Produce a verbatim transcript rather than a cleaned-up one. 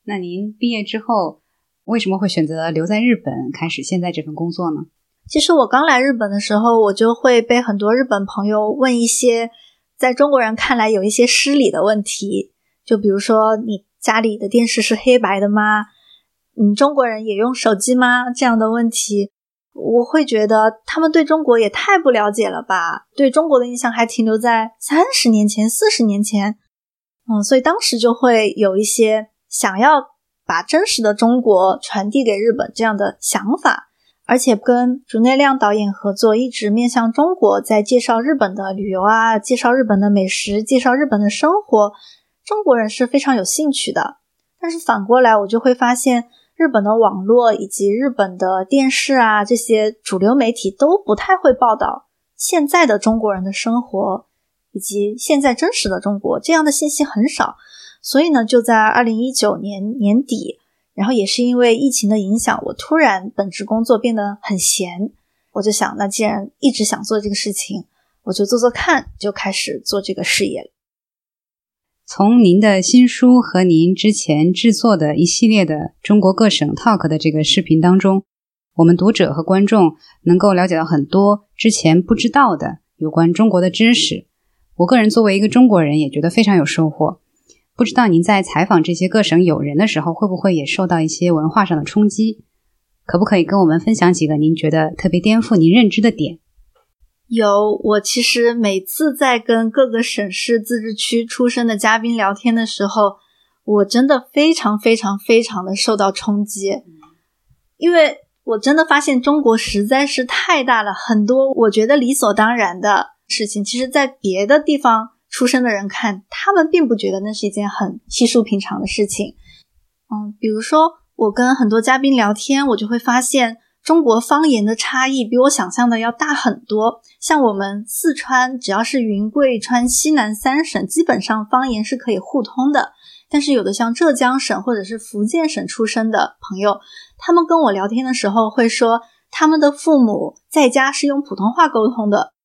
那您毕业之后为什么会选择留在日本开始现在这份工作呢？ 其实我刚来日本的时候，我就会被很多日本朋友问一些在中国人看来有一些失礼的问题，就比如说你家里的电视是黑白的吗？嗯，中国人也用手机吗？这样的问题，我会觉得他们对中国也太不了解了吧，对中国的印象还停留在三十年前、四十年前。嗯，所以当时就会有一些想要把真实的中国传递给日本这样的想法。而且跟竹内亮导演合作，一直面向中国，在介绍日本的旅游啊，介绍日本的美食，介绍日本的生活，中国人是非常有兴趣的。但是反过来我就会发现，日本的网络以及日本的电视啊，这些主流媒体都不太会报道现在的中国人的生活以及现在真实的中国，这样的信息很少。所以呢，就在二零一九年年底，然后也是因为疫情的影响，我突然本职工作变得很闲，我就想，那既然一直想做这个事情，我就做做看，就开始做这个事业了。 从您的新书和您之前制作的一系列的中国各省 Talk 的这个视频当中，我们读者和观众能够了解到很多之前不知道的有关中国的知识。我个人作为一个中国人也觉得非常有收获。不知道您在采访这些各省友人的时候，会不会也受到一些文化上的冲击？可不可以跟我们分享几个您觉得特别颠覆您认知的点？ 有，我其实每次在跟各个省市自治区出身的嘉宾聊天的时候，我真的非常非常非常的受到冲击。因为我真的发现中国实在是太大了，很多我觉得理所当然的事情，其实在别的地方出生的人看，他们并不觉得那是一件很稀疏平常的事情。嗯，比如说我跟很多嘉宾聊天，我就会发现中国方言的差异比我想象的要大很多。像我们四川，只要是云贵川西南三省，基本上方言是可以互通的。但是有的像浙江省或者是福建省出生的朋友，他们跟我聊天的时候会说，他们的父母在家是用普通话沟通的，